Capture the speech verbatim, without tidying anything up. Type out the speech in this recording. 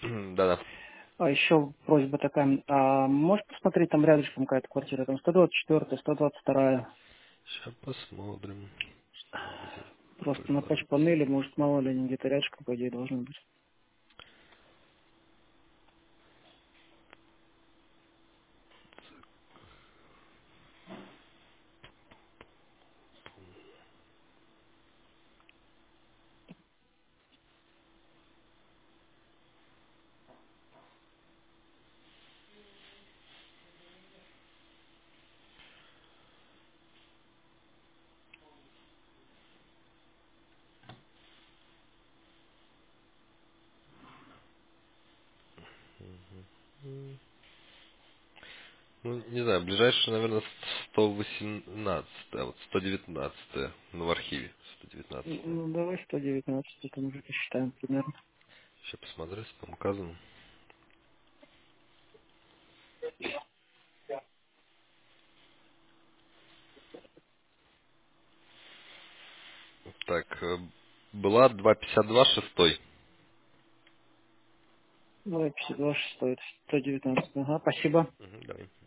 Да-да. А еще просьба такая, а можешь посмотреть там рядышком какая-то квартира, там сто двадцать четыре, сто двадцать два, Сейчас посмотрим, что он где просто на предлагает. патч-панели, может, мало ли, они где-то рядышком, по идее, должны быть. М. Ну, не знаю, ближайшее, наверное, сто восемнадцать, а вот сто девятнадцать, ну, в архиве сто девятнадцать. Ну, давай сто девятнадцать, это мы уже посчитаем примерно. Сейчас посмотрю, что там указано. Так, э, была два пятьдесят два шестой. Давай пятьдесят два, шесть, сто девятнадцать. Ага, спасибо. Мгм, давай.